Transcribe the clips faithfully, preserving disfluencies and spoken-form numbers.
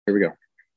Here we go.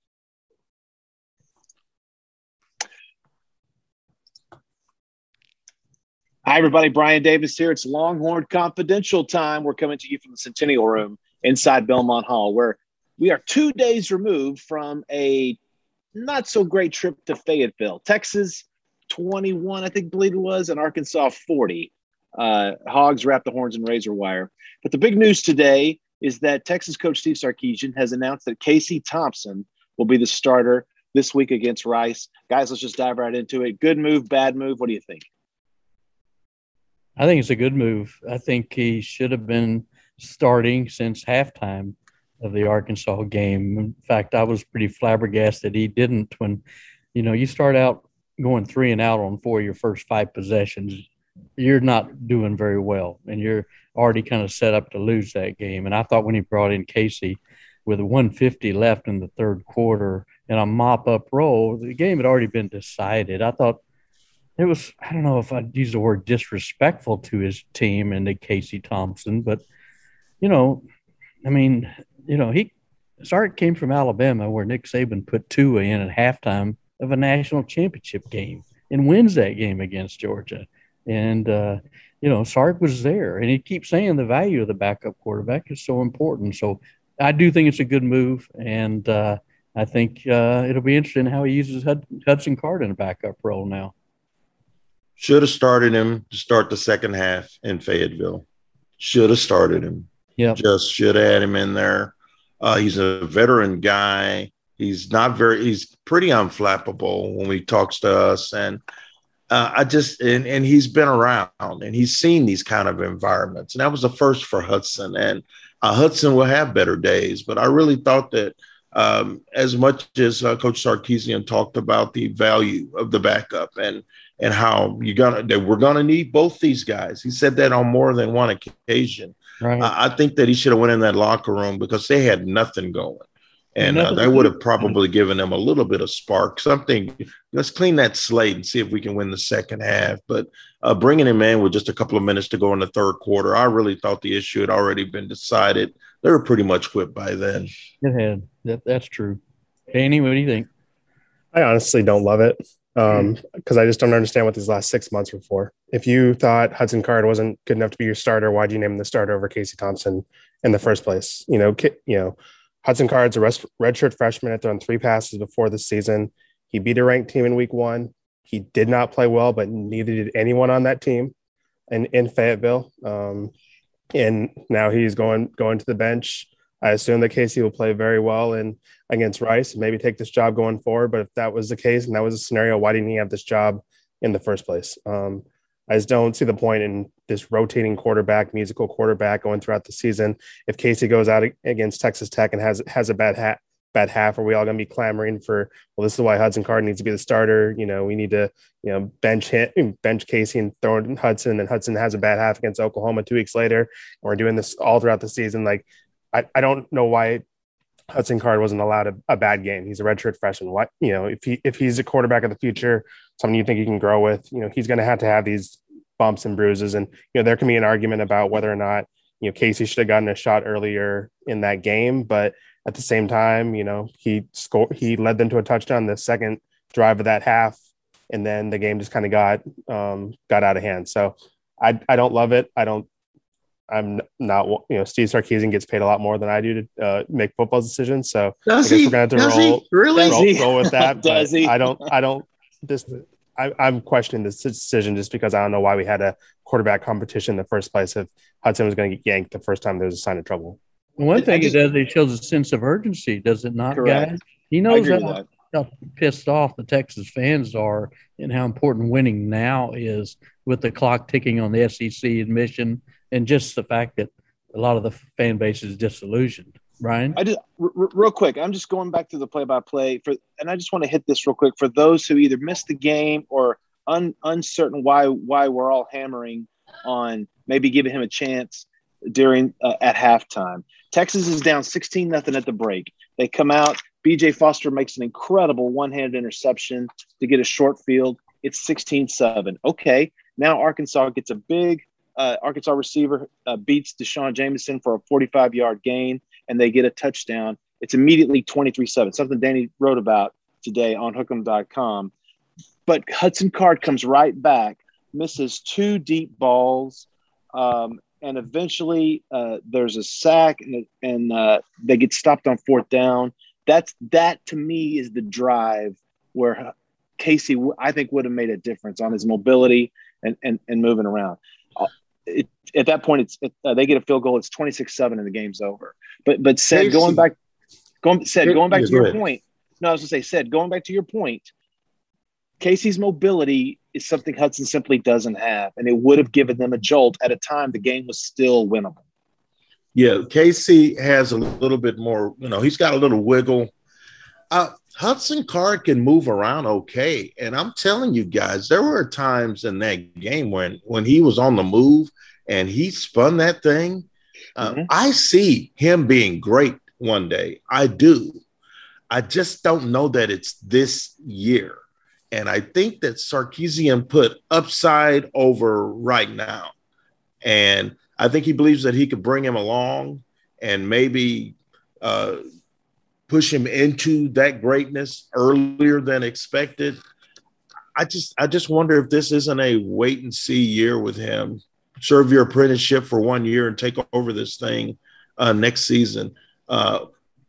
Hi, everybody. Brian Davis here. It's Longhorn Confidential time. We're coming to you from the Centennial Room inside Belmont Hall, where we are two days removed from a not-so-great trip to Fayetteville. Texas, twenty-one, I think, believe it was, and Arkansas, forty. Uh, Hogs wrap the horns in razor wire. But the big news today is that Texas coach Steve Sarkisian has announced that Casey Thompson will be the starter this week against Rice. Guys, let's just dive right into it. Good move, bad move. What do you think? I think it's a good move. I think he should have been starting since halftime of the Arkansas game. In fact, I was pretty flabbergasted he didn't. When, you know, you start out going three and out on four of your first five possessions, you're not doing very well, and you're already kind of set up to lose that game. And I thought when he brought in Casey with one fifty left in the third quarter and a mop-up roll, the game had already been decided. I thought it was, I don't know if I'd use the word disrespectful to his team and to Casey Thompson, but, you know, I mean, you know, he Sark came from Alabama where Nick Saban put Tua in at halftime of a national championship game and wins that game against Georgia. And, uh, you know, Sark was there, and he keeps saying the value of the backup quarterback is so important. So I do think it's a good move, and uh, I think uh, it'll be interesting how he uses Hud- Hudson Card in a backup role now. Should have started him to start the second half in Fayetteville. Should have started him. Yeah, just should have had him in there. Uh, he's a veteran guy. He's not very. He's pretty unflappable when he talks to us, and uh, I just and and he's been around and he's seen these kind of environments, and that was the first for Hudson. And uh, Hudson will have better days, but I really thought that um, as much as uh, Coach Sarkisian talked about the value of the backup and. and how you're gonna that we're gonna need both these guys. He said that on more than one occasion. right. Uh, I think that he should have went in that locker room because they had nothing going, and uh, that would have probably given them a little bit of spark. Something. Let's clean that slate and see if we can win the second half. But uh, bringing him in with just a couple of minutes to go in the third quarter, I really thought the issue had already been decided. They were pretty much quit by then. It had. That, that's true. Danny, what do you think? I honestly don't love it. Um, because I just don't understand what these last six months were for. If you thought Hudson Card wasn't good enough to be your starter, why'd you name him the starter over Casey Thompson in the first place? You know, you know, Hudson Card's a redshirt freshman, had thrown three passes before the season. He beat a ranked team in week one. He did not play well, but neither did anyone on that team in, in Fayetteville. Um, and now he's going going to the bench. I assume that Casey will play very well in against Rice and maybe take this job going forward. But if that was the case and that was a scenario, why didn't he have this job in the first place? Um, I just don't see the point in this rotating quarterback, musical quarterback going throughout the season. If Casey goes out against Texas Tech and has has a bad hat, bad half, are we all going to be clamoring for, well, this is why Hudson Card needs to be the starter. You know, we need to, you know, bench him, bench Casey and throw in Hudson, and Hudson has a bad half against Oklahoma two weeks later. And we're doing this all throughout the season. Like, I, I don't know why Hudson Card wasn't allowed a, a bad game. He's a redshirt freshman. What, you know, if he if he's a quarterback of the future, someone you think he can grow with, you know, he's going to have to have these bumps and bruises. And, you know, there can be an argument about whether or not, you know, Casey should have gotten a shot earlier in that game. But at the same time, you know, he scored, he led them to a touchdown the second drive of that half. And then the game just kind of got um, got out of hand. So I I don't love it. I don't. I'm not, you know, Steve Sarkisian gets paid a lot more than I do to uh, make football decisions. So does I guess he? we're going to have does to roll, he? Really? roll, roll with that. Does he? I don't, I don't, this, I, I'm questioning this decision just because I don't know why we had a quarterback competition in the first place if Hudson was going to get yanked the first time there was a sign of trouble. One thing just, it does, it shows a sense of urgency, does it not, correct. guys? He knows how, how pissed off the Texas fans are and how important winning now is with the clock ticking on the S E C admission and just the fact that a lot of the fan base is disillusioned. Ryan? I just r- r- real quick, I'm just going back to the play-by-play for, and I just want to hit this real quick for those who either missed the game or un, uncertain why why we're all hammering on maybe giving him a chance during uh, at halftime. Texas is down sixteen nothing at the break. They come out. B J Foster makes an incredible one-handed interception to get a short field. It's sixteen seven. Okay, now Arkansas gets a big uh, Arkansas receiver uh, beats Deshaun Jameson for a forty-five-yard gain, and they get a touchdown. it's immediately twenty-three seven, something Danny wrote about today on hook 'em dot com. But Hudson Card comes right back, misses two deep balls, um, and eventually uh, there's a sack, and, and uh, they get stopped on fourth down. That's that to me is the drive where Casey, I think, would have made a difference on his mobility and and, and moving around. Uh, it, at that point, it's it, uh, they get a field goal. It's twenty-six seven, and the game's over. But but said Casey, going back, going said going back to your point. No, I was gonna say said going back to your point. Casey's mobility is something Hudson simply doesn't have, and it would have given them a jolt at a time the game was still winnable. Yeah, Casey has a little bit more, you know, he's got a little wiggle. Uh, Hudson Card can move around okay. And I'm telling you guys, there were times in that game when, when he was on the move and he spun that thing. Uh, mm-hmm. I see him being great one day. I do. I just don't know that it's this year. And I think that Sarkisian put upside over right now. And I think he believes that he could bring him along and maybe uh, push him into that greatness earlier than expected. I just, I just wonder if this isn't a wait and see year with him. Serve your apprenticeship for one year and take over this thing uh, next season. Uh,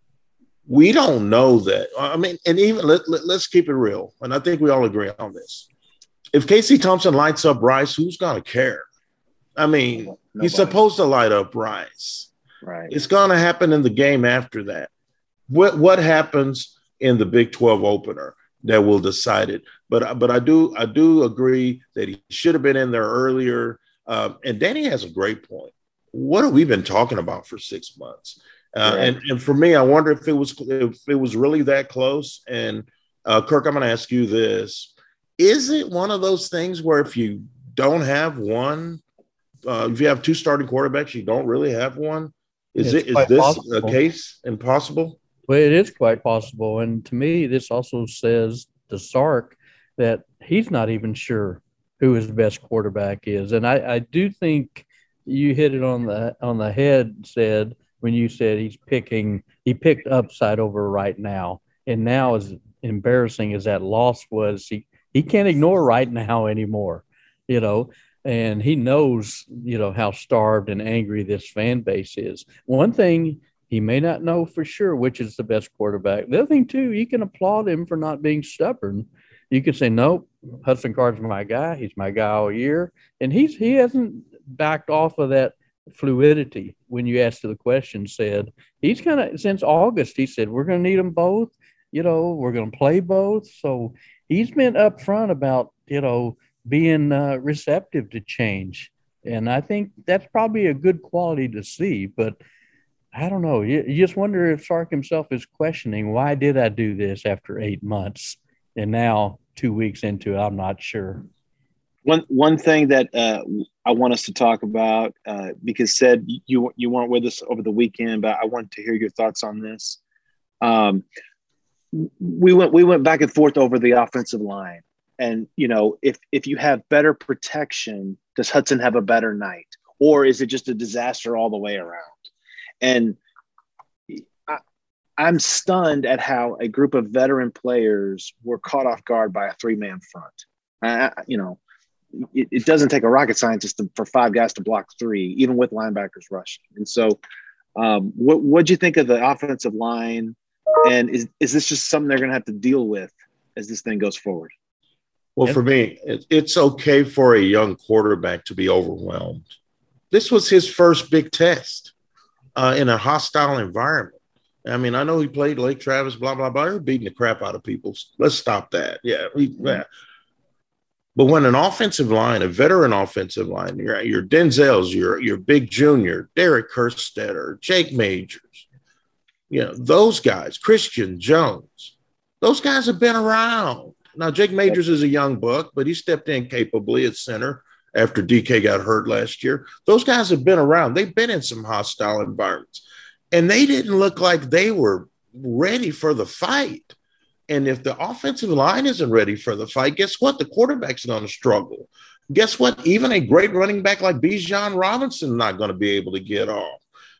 we don't know that. I mean, and even let, let, let's keep it real. And I think we all agree on this. If Casey Thompson lights up Rice, who's going to care? I mean, Nobody. He's supposed to light up Rice. Right. It's going to happen in the game after that. What what happens in the Big twelve opener that will decide it? But but I do I do agree that he should have been in there earlier. Um, and Danny has a great point. What have we been talking about for six months? Uh, right. and, and for me, I wonder if it was if it was really that close. And uh, Kirk, I'm going to ask you this: is it one of those things where if you don't have one, uh, if you have two starting quarterbacks, you don't really have one? Is it's it is this possible. A case impossible? Well, it is quite possible. And to me, this also says to Sark that he's not even sure who his best quarterback is. And I, I do think you hit it on the on the head, said when you said he's picking, he picked upside over right now. And now, as embarrassing as that loss was, he, he can't ignore right now anymore, you know, and he knows, you know, how starved and angry this fan base is. One thing, he may not know for sure which is the best quarterback. The other thing, too, you can applaud him for not being stubborn. You could say, nope, Hudson Card's my guy. He's my guy all year. And he's he hasn't backed off of that fluidity when you asked the question, said he's kind of since August, he said, we're going to need them both. You know, we're going to play both. So he's been upfront about, you know, being uh, receptive to change. And I think that's probably a good quality to see. But I don't know. You, you just wonder if Sark himself is questioning, why did I do this after eight months? And now two weeks into it, I'm not sure. One one thing that uh, I want us to talk about, uh, because said you you weren't with us over the weekend, but I wanted to hear your thoughts on this. Um, we went we went back and forth over the offensive line, and you know, if if you have better protection, does Hudson have a better night, or is it just a disaster all the way around? And I, I'm stunned at how a group of veteran players were caught off guard by a three-man front. I, you know. It, it doesn't take a rocket scientist to, for five guys to block three, even with linebackers rushing. And so um, what what'd you think of the offensive line? And is, is this just something they're going to have to deal with as this thing goes forward? Well, for me, it, it's okay for a young quarterback to be overwhelmed. This was his first big test uh, in a hostile environment. I mean, I know he played Lake Travis, blah, blah, blah. He was beating the crap out of people. Let's stop that. Yeah. We, yeah. But when an offensive line, a veteran offensive line, your, your Denzels, your, your Big Junior, Derek Kerstetter, Jake Majors, you know, those guys, Christian Jones, those guys have been around. Now, Jake Majors is a young buck, but he stepped in capably at center after D K got hurt last year. Those guys have been around. They've been in some hostile environments, and they didn't look like they were ready for the fight. And if the offensive line isn't ready for the fight, guess what? The quarterback's going to struggle. Guess what? Even a great running back like Bijan Robinson is not going to be able to get off.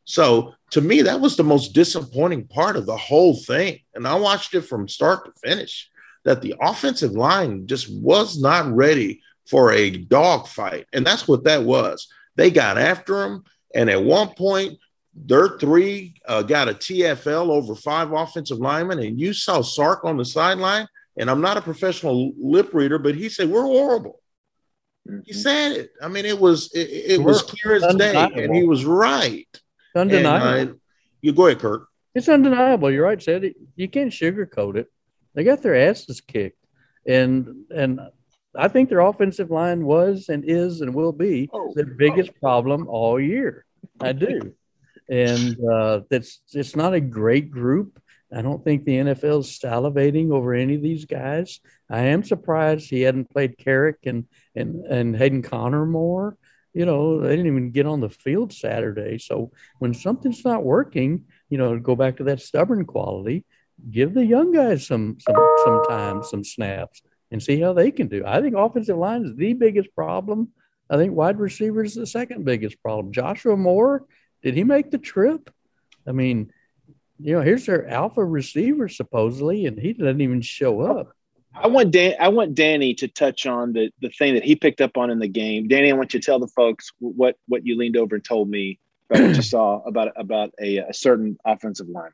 So to me, that was the most disappointing part of the whole thing. And I watched it from start to finish, that the offensive line just was not ready for a dogfight. And that's what that was. They got after him. And at one point, their three uh, got a T F L over five offensive linemen. And you saw Sark on the sideline. And I'm not a professional lip reader, but he said, we're horrible. Mm-hmm. He said it. I mean, it was it, it was clear as day. And he was right. Undeniable. And, uh, you go ahead, Kurt. It's undeniable. You're right, Sid. You can't sugarcoat it. They got their asses kicked. And and I think their offensive line was and is and will be oh, their biggest oh. problem all year. I do. And uh, that's it's not a great group. I don't think the N F L is salivating over any of these guys. I am surprised he hadn't played Carrick and and and Hayden Connor more. You know, they didn't even get on the field Saturday. So when something's not working, you know, go back to that stubborn quality, give the young guys some some some time, some snaps, and see how they can do. I think offensive line is the biggest problem. I think wide receiver is the second biggest problem. Joshua Moore, did he make the trip? I mean, you know, here's their alpha receiver supposedly, and he doesn't even show up. I want Dan. I want Danny to touch on the the thing that he picked up on in the game. Danny, I want you to tell the folks what what you leaned over and told me about what you saw about about a, a certain offensive line.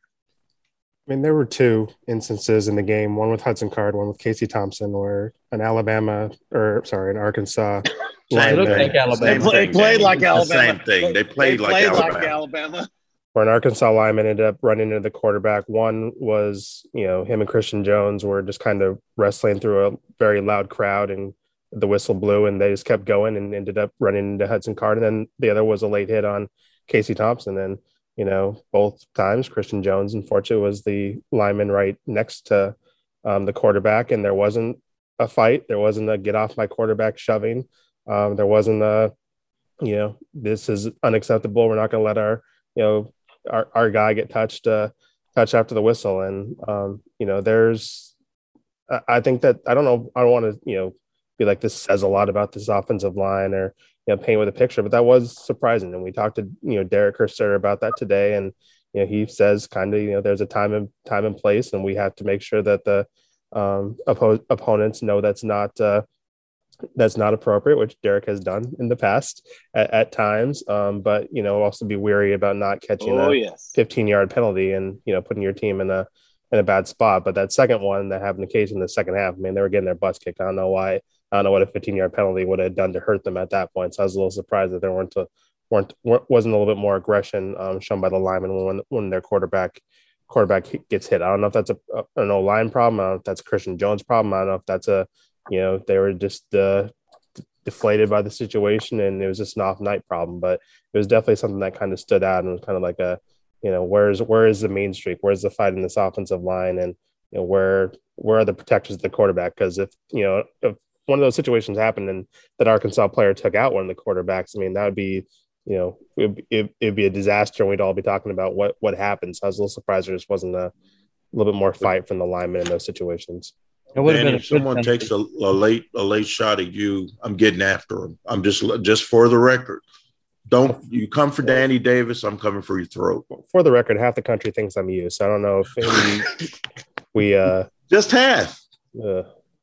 I mean, there were two instances in the game, one with Hudson Card, one with Casey Thompson, where an Alabama or sorry, an Arkansas same thing. Like Alabama. They play, thing, played like it's Alabama. The same thing. They played, they like, played Alabama. like Alabama. Where an Arkansas lineman ended up running into the quarterback. One was, you know, him and Christian Jones were just kind of wrestling through a very loud crowd, and the whistle blew, and they just kept going and ended up running into Hudson Card. And then the other was a late hit on Casey Thompson. And, you know, both times Christian Jones, unfortunately, was the lineman right next to um, the quarterback, and there wasn't a fight. There wasn't a get off my quarterback shoving. Um, there wasn't a, you know, this is unacceptable. We're not going to let our, you know, our, our guy get touched, uh, touched after the whistle. And, um, you know, there's, I, I think that, I don't know, I don't want to, you know, be like, this says a lot about this offensive line or, you know, paint with a picture, but that was surprising. And we talked to, you know, Derek Kerster about that today. And, you know, he says kind of, you know, there's a time and time and place, and we have to make sure that the um, oppo- opponents know that's not, uh, that's not appropriate, which Derek has done in the past at, at times. Um, but, you know, also be wary about not catching oh, a yes. fifteen yard penalty and, you know, putting your team in a, in a bad spot. But that second one that happened occasionally in the second half, I mean, they were getting their butts kicked. I don't know why. I don't know what a fifteen yard penalty would have done to hurt them at that point. So I was a little surprised that there weren't, a, weren't, wasn't a little bit more aggression um, shown by the linemen when, when their quarterback, quarterback gets hit. I don't know if that's a, a an O-line problem. I don't know if that's a Christian Jones problem. I don't know if that's a, you know, they were just uh, deflated by the situation and it was just an off night problem, but it was definitely something that kind of stood out and was kind of like a, you know, where's, where is the main streak? Where's the fight in this offensive line? And, you know, where, where are the protectors of the quarterback? Because if, you know, if one of those situations happened and that Arkansas player took out one of the quarterbacks, I mean, that would be, you know, it, it, it'd be a disaster. And we'd all be talking about what, what happened. So I was a little surprised there just wasn't a, a little bit more fight from the linemen in those situations. And if someone takes a, a late a late shot at you, I'm getting after him. I'm just just for the record. Don't you come for Danny Davis? I'm coming for your throat. For the record, half the country thinks I'm you, so I don't know if we, we uh just half. Uh,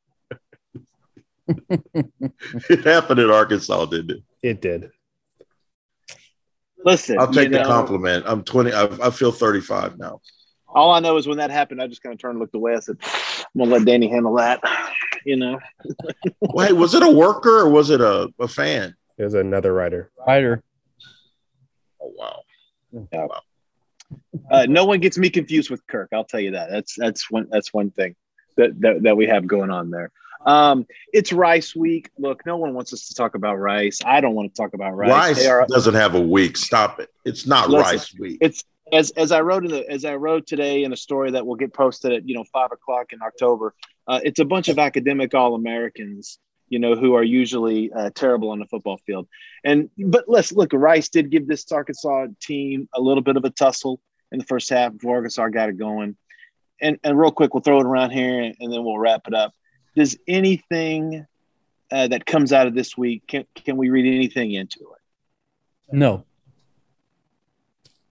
it happened in Arkansas, didn't it? It did. Listen, I'll take the know, compliment. I'm twenty. I, I feel thirty-five now. All I know is when that happened, I just kind of turned and looked away. I said, I'm going to let Danny handle that, you know. Wait, was it a worker or was it a, a fan? It was another writer. Writer. Oh, wow. Yeah. wow. Uh, no one gets me confused with Kirk. I'll tell you that. That's that's one that's one thing that, that, that we have going on there. Um, it's Rice week. Look, no one wants us to talk about Rice. I don't want to talk about Rice. Rice are, doesn't have a week. Stop it. It's not listen, Rice week. It's As as I wrote in the as I wrote today in a story that will get posted at you know five o'clock in October, uh, it's a bunch of academic All-Americans, you know, who are usually uh, terrible on the football field. And but let's look, Rice did give this Arkansas team a little bit of a tussle in the first half before Arkansas got it going. And and real quick, we'll throw it around here and, and then we'll wrap it up. Does anything uh, that comes out of this week can can we read anything into it? No.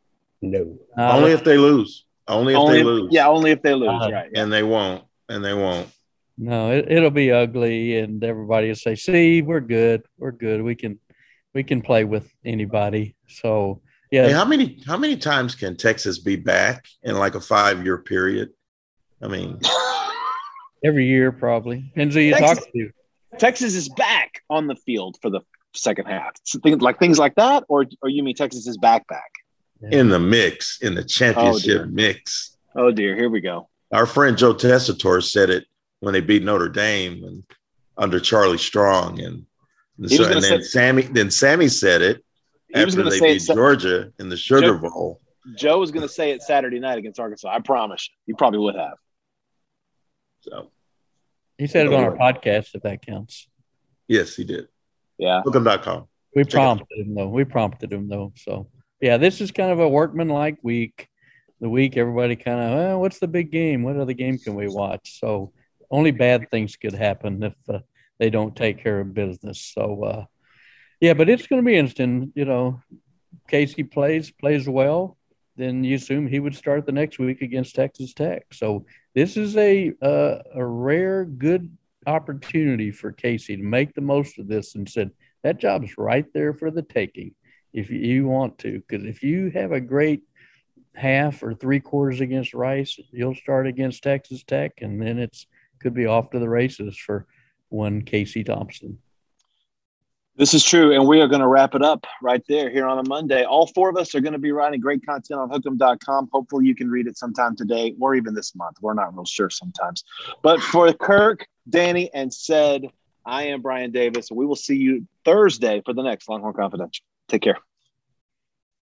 No. Uh, Only if they lose. Only if only they if, lose. yeah, only if they lose, Uh, right? Yeah. And they won't. And they won't. No, it, it'll be ugly, and everybody will say, "See, we're good. We're good. We can, we can play with anybody." So, yeah. Hey, how many how many times can Texas be back in like a five year period? I mean, Every year, probably depends who you Texas- talk to. Texas is back on the field for the second half. So things like things like that, or or you mean Texas is back back? in the mix, in the championship dear. mix. Oh dear, here we go. Our friend Joe Tessitore said it when they beat Notre Dame and under Charlie Strong, and, and, He so, was gonna and then say- Sammy then Sammy said it He was after going to they say beat it. Sa- Georgia in the Sugar Joe- Bowl. Joe was going to say it Saturday night against Arkansas. I promise you, he probably would have. So He said it on our podcast, if that counts. yes, he did. Yeah. Hook'em dot com. We Check it out. prompted him though. We prompted him though. So yeah, this is kind of a workman-like week. The week everybody kind of, well, what's the big game? What other game can we watch? So only bad things could happen if uh, they don't take care of business. So uh, yeah, but it's going to be interesting. You know, Casey plays plays well, then you assume he would start the next week against Texas Tech. So this is a uh, a rare good opportunity for Casey to make the most of this, and said that job's right there for the taking if you want to. Because if you have a great half or three quarters against Rice, you'll start against Texas Tech, and then it's could be off to the races for one Casey Thompson. This is true, and we are going to wrap it up right there here on a Monday. All four of us are going to be writing great content on hook'em dot com. Hopefully you can read it sometime today or even this month. We're not real sure sometimes. But for Kirk, Danny, and Ced, I am Brian Davis. We will see you Thursday for the next Longhorn Confidential. Take care.